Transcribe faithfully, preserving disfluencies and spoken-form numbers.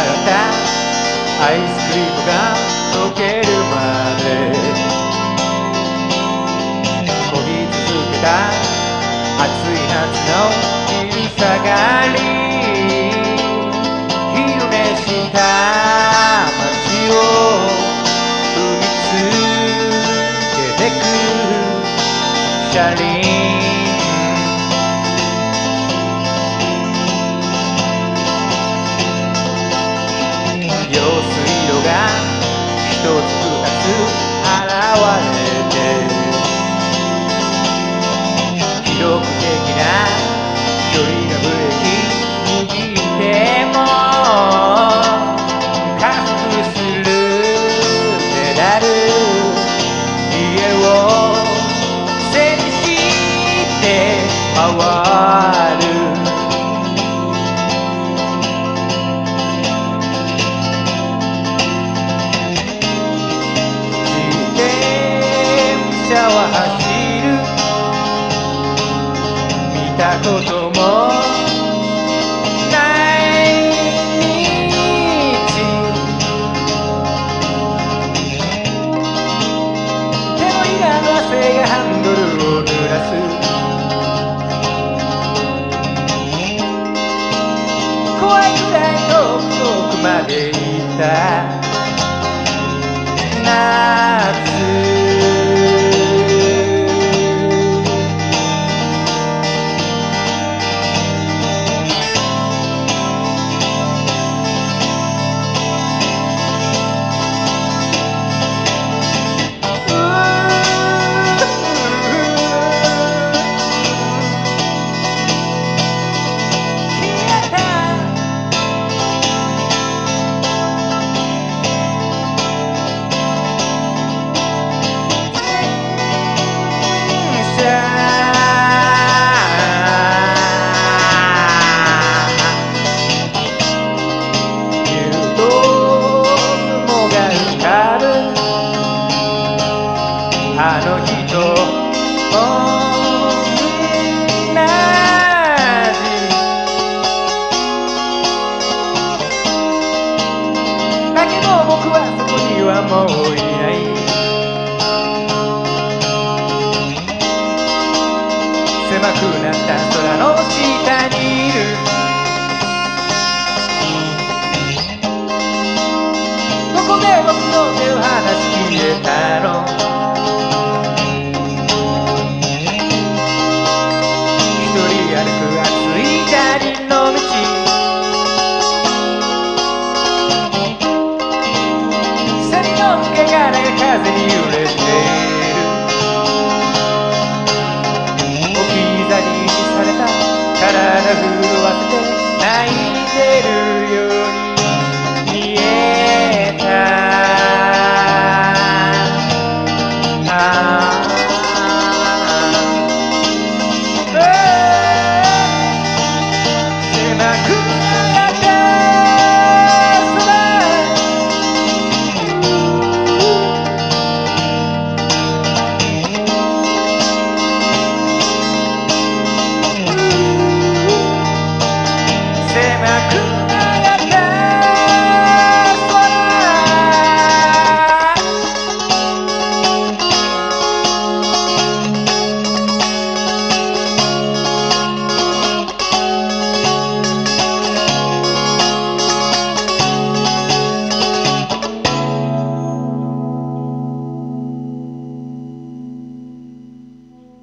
アイスクリームが溶けるまで漕ぎ続けた暑い夏の昼下がり、昼寝した街を踏みつけてく車輪、用水路が一つ二つ現れて、記録的な距離がブレーキ握っても加速するペダル、家を背にして回る。車は走る、見たこともない道、手のひらの汗がハンドルを濡らす、怖いくらい遠く遠くまで行った夏、あの日と同じだけど僕はそこにはもういない、狭くなった空の下にいる、ここで僕の手を離しきれたの、風に揺れて